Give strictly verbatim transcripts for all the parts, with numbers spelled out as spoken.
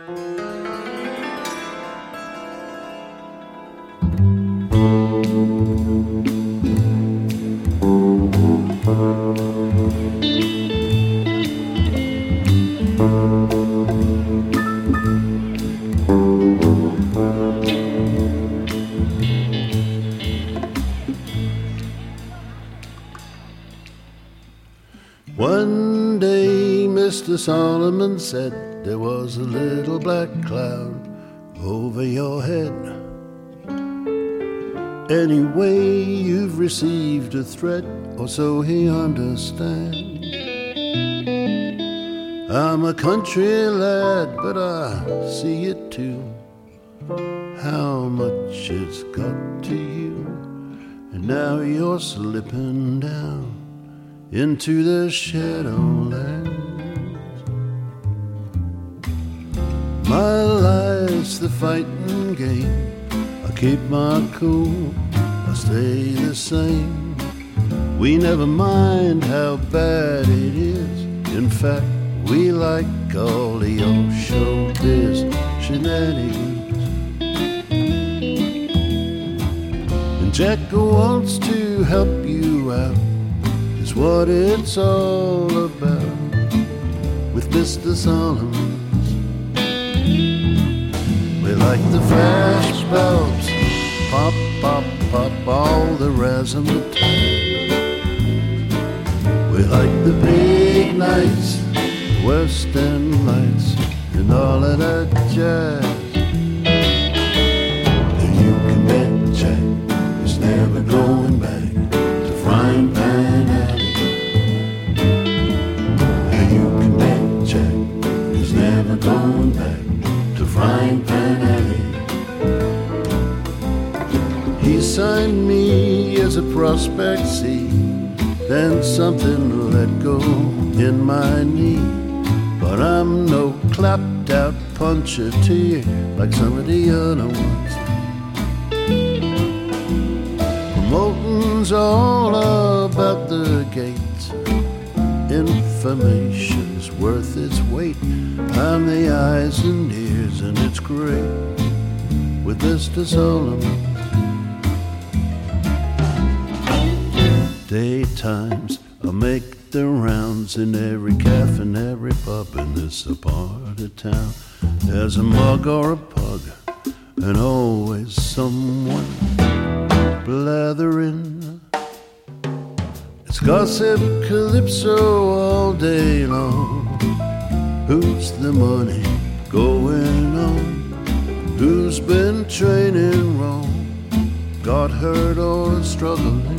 One day Mister Solomon said there was a little black cloud over your head. Anyway, you've received a threat, or so he understands. I'm a country lad, but I see it too, how much it's got to you. And now you're slipping down into the shadowlands. My life's the fighting game. I keep my cool, I stay the same. We never mind how bad it is. In fact, we like all the old showbiz shenanigans. And Jack wants to help you out, is what it's all about with Mister Solomons. We like the flash bulbs, pop, pop, pop, all the razzmatazz. We like the big nights, West End lights, and all of that jazz. And you can bet Jack is never going back to Frying Pan Alley. And you can bet Jack is never going back to Frying Pan Alley. He signed me as a prospect C, then something let go in my knee. But I'm no clapped out puncher to you like some of the other ones. Promoting's all about the gates. Information's worth its weight. I'm the eyes and ears, and it's great with Mister Solomon. Daytimes I make the rounds in every cafe and every pub in this part of town. There's a mug or a pug, and always someone blathering. It's gossip calypso all day long. Who's the money going on? Who's been training wrong? Got hurt or struggling?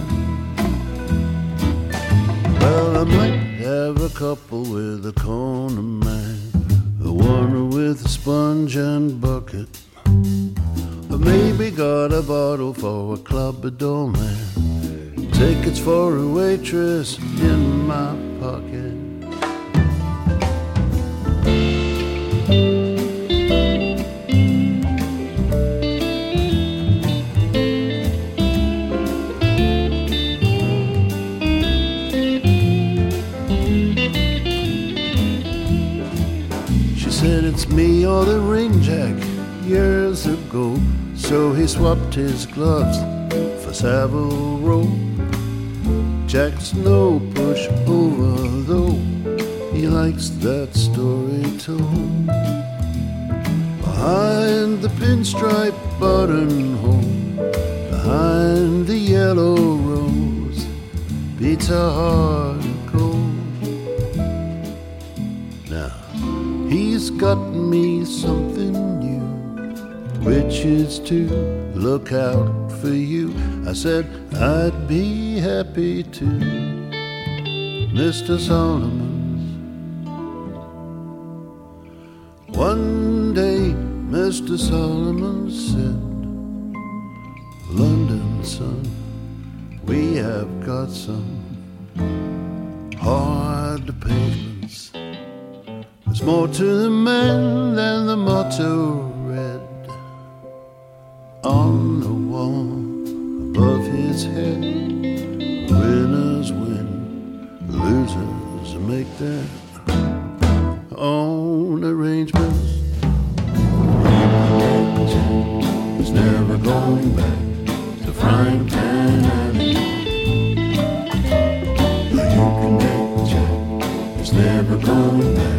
Well, I might have a couple with a corner man, the one with a sponge and bucket. Or maybe got a bottle for a club doorman, tickets for a waitress in my pocket. Said it's me or the ring jack years ago. So he swapped his gloves for Savile Row. Jack's no pushover though, he likes that story told. Behind the pinstripe buttonhole, behind the yellow rose, beats a heart of gold. Now he's got me something new, which is to look out for you. I said I'd be happy to, Mister Solomons. One day Mister Solomon said, London, son, we have got some hard pavements. There's more to the man than the motto read on the wall above his head. Winners win, losers make their own arrangements. Jack is never going back to Frying Pan Alley. The Yucca Jack is never going back